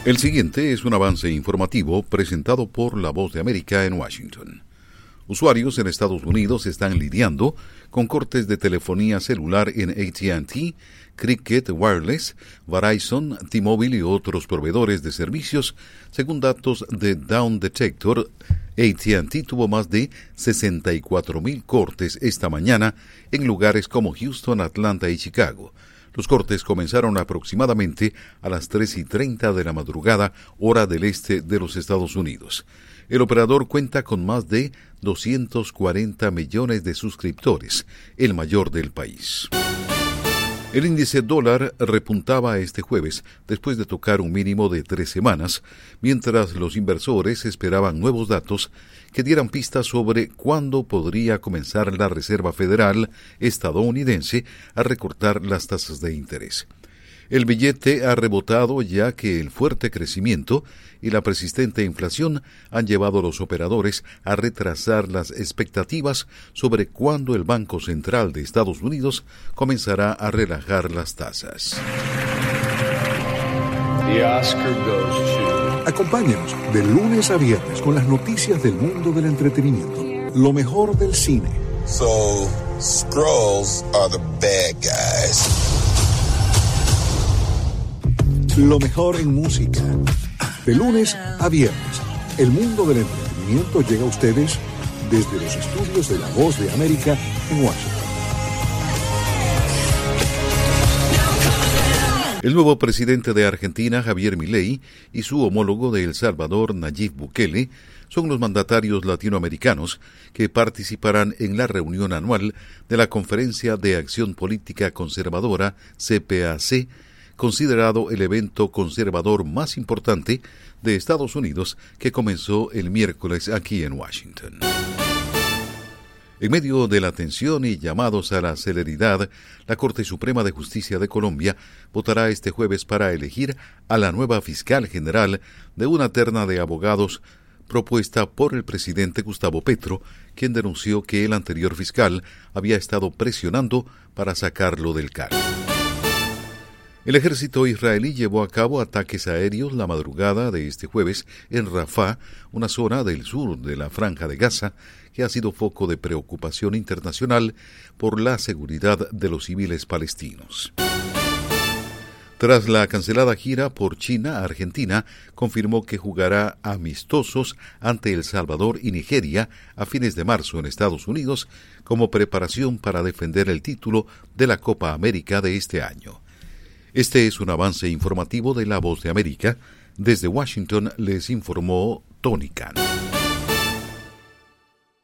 El siguiente es un avance informativo presentado por La Voz de América en Washington. Usuarios en Estados Unidos están lidiando con cortes de telefonía celular en AT&T, Cricket Wireless, Verizon, T-Mobile y otros proveedores de servicios. Según datos de Down Detector, AT&T tuvo más de 64,000 cortes esta mañana en lugares como Houston, Atlanta y Chicago. Los cortes comenzaron aproximadamente a las 3:30 de la madrugada, hora del este de los Estados Unidos. El operador cuenta con más de 240 millones de suscriptores, el mayor del país. El índice dólar repuntaba este jueves después de tocar un mínimo de 3 semanas, mientras los inversores esperaban nuevos datos que dieran pistas sobre cuándo podría comenzar la Reserva Federal estadounidense a recortar las tasas de interés. El billete ha rebotado ya que el fuerte crecimiento y la persistente inflación han llevado a los operadores a retrasar las expectativas sobre cuándo el Banco Central de Estados Unidos comenzará a relajar las tasas. The Oscar goes to... Acompáñanos de lunes a viernes con las noticias del mundo del entretenimiento. Lo mejor del cine. So, Skrulls are the bad guys. Lo mejor en música. De lunes a viernes, el mundo del entretenimiento llega a ustedes desde los estudios de La Voz de América en Washington. El nuevo presidente de Argentina, Javier Milei, y su homólogo de El Salvador, Nayib Bukele, son los mandatarios latinoamericanos que participarán en la reunión anual de la Conferencia de Acción Política Conservadora, CPAC, considerado el evento conservador más importante de Estados Unidos, que comenzó el miércoles aquí en Washington. En medio de la tensión y llamados a la celeridad, la Corte Suprema de Justicia de Colombia votará este jueves para elegir a la nueva fiscal general de una terna de abogados propuesta por el presidente Gustavo Petro, quien denunció que el anterior fiscal había estado presionando para sacarlo del cargo. El ejército israelí llevó a cabo ataques aéreos la madrugada de este jueves en Rafah, una zona del sur de la Franja de Gaza, que ha sido foco de preocupación internacional por la seguridad de los civiles palestinos. Tras la cancelada gira por China, Argentina confirmó que jugará amistosos ante El Salvador y Nigeria a fines de marzo en Estados Unidos como preparación para defender el título de la Copa América de este año. Este es un avance informativo de La Voz de América. Desde Washington les informó Tony Cano.